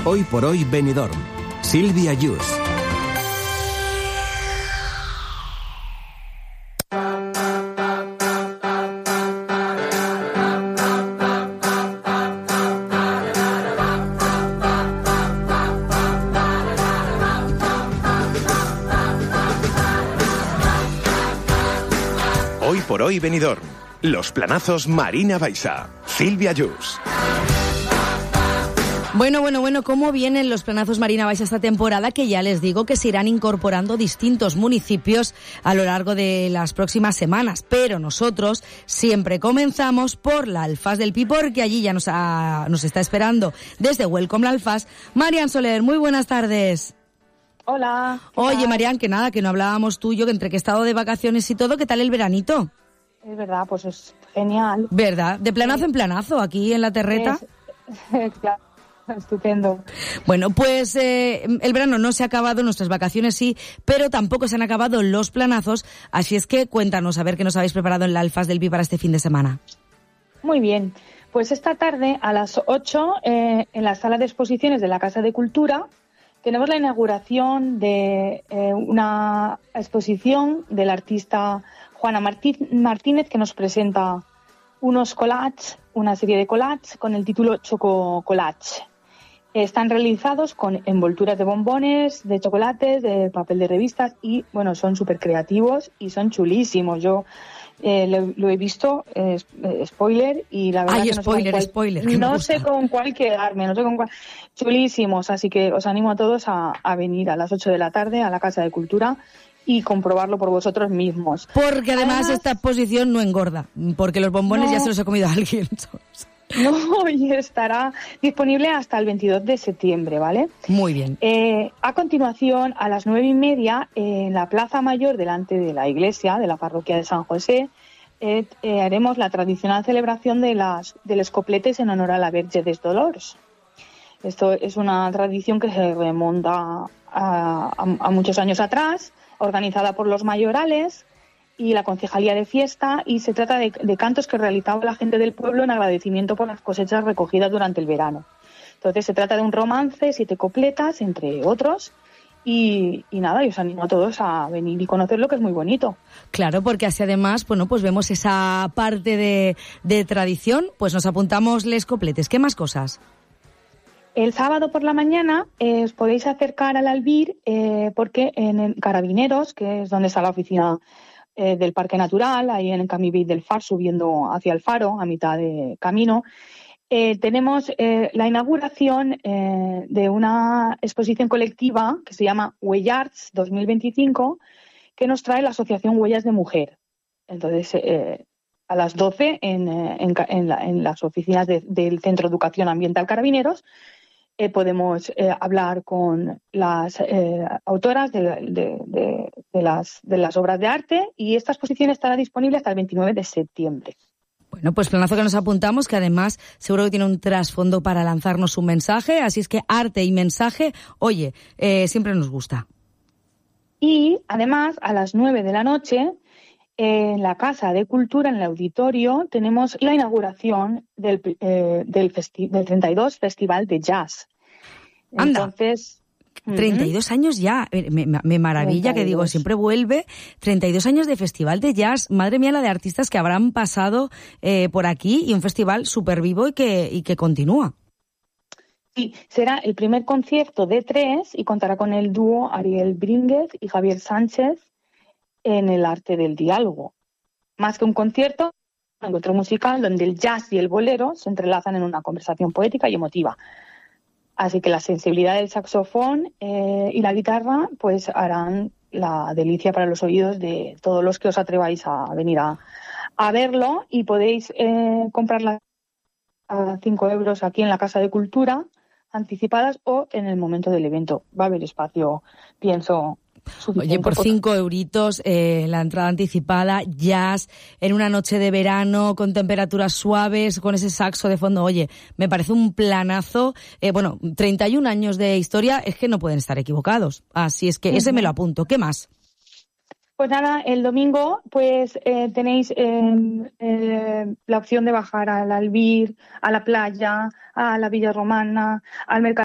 Hoy por hoy Benidorm. Silvia Yus. Hoy por hoy Benidorm. Los planazos Marina Baixa. Silvia Yus. Bueno, ¿cómo vienen los planazos Marina Baixa esta temporada? Que ya les digo que se irán incorporando distintos municipios a lo largo de las próximas semanas. Pero nosotros siempre comenzamos por la Alfaz del Pi, porque allí ya nos está esperando desde Welcome la Alfaz Marian Soler. Muy buenas tardes. Hola. Oye, Marian, que nada, que no hablábamos tú y yo, que entre que he estado de vacaciones y todo, ¿qué tal el veranito? Es verdad, pues es genial. ¿Verdad? De planazo en planazo, aquí en la terreta. Claro, estupendo. Bueno, pues el verano no se ha acabado, nuestras vacaciones sí, pero tampoco se han acabado los planazos, así es que cuéntanos, a ver qué nos habéis preparado en la Alfaz del Pi para este fin de semana. Muy bien, pues esta tarde a las 8 en la sala de exposiciones de la Casa de Cultura tenemos la inauguración de una exposición del artista Juana Martínez, que nos presenta unos collages, una serie de collages con el título Choco Collage. Están realizados con envolturas de bombones, de chocolates, de papel de revistas y, bueno, son súper creativos y son chulísimos. Yo lo he visto, spoiler, y la verdad que no sé con cuál quedarme, chulísimos, así que os animo a todos a venir a las 8 de la tarde a la Casa de Cultura y comprobarlo por vosotros mismos. Porque además esta exposición no engorda, porque los bombones ya se los ha comido alguien. No, y estará disponible hasta el 22 de septiembre, ¿vale? Muy bien. A continuación, a las 9:30, en la Plaza Mayor, delante de la iglesia de la parroquia de San José, haremos la tradicional celebración de los copletes en honor a la Verge des Dolors. Esto es una tradición que se remonta a muchos años atrás, organizada por los mayorales y la Concejalía de Fiesta, y se trata de cantos que realizaba la gente del pueblo en agradecimiento por las cosechas recogidas durante el verano. Entonces se trata de un romance, 7 copletas, entre otros, y nada, y os animo a todos a venir y conocerlo, que es muy bonito. Claro, porque así además, bueno, pues vemos esa parte de tradición, pues nos apuntamos les copletes. ¿Qué más cosas? El sábado por la mañana os podéis acercar al Albir porque en Carabineros, que es donde está la oficina del Parque Natural, ahí en el Camí del Far, subiendo hacia el Faro, a mitad de camino, tenemos la inauguración de una exposición colectiva que se llama Huellarts 2025, que nos trae la Asociación Huellas de Mujer. Entonces, a las 12 en las oficinas del Centro de Educación Ambiental Carabineros, podemos hablar con las autoras de las obras de arte, y esta exposición estará disponible hasta el 29 de septiembre. Bueno, pues planazo que nos apuntamos, que además seguro que tiene un trasfondo para lanzarnos un mensaje, así es que arte y mensaje, oye, siempre nos gusta. Y además, a las 9 de la noche, en la Casa de Cultura, en el auditorio, tenemos la inauguración del 32 Festival de Jazz. Anda. Entonces, 32 años ya, me maravilla 32. Que digo, siempre vuelve, 32 años de Festival de Jazz, madre mía la de artistas que habrán pasado por aquí, y un festival súper vivo y que continúa. Sí, será el primer concierto de 3 y contará con el dúo Ariel Brínguez y Javier Sánchez en el arte del diálogo. Más que un concierto, un encuentro musical donde el jazz y el bolero se entrelazan en una conversación poética y emotiva. Así que la sensibilidad del saxofón y la guitarra pues harán la delicia para los oídos de todos los que os atreváis a venir a verlo, y podéis comprarla a 5 euros aquí en la Casa de Cultura, anticipadas, o en el momento del evento. Va a haber espacio, pienso, Oye, por 5 euritos, la entrada anticipada, jazz, en una noche de verano, con temperaturas suaves, con ese saxo de fondo. Oye, me parece un planazo. 31 años de historia, es que no pueden estar equivocados. Así es que ese me lo apunto. ¿Qué más? Pues nada, el domingo pues tenéis la opción de bajar al Albir, a la playa, a la Villa Romana, al mercado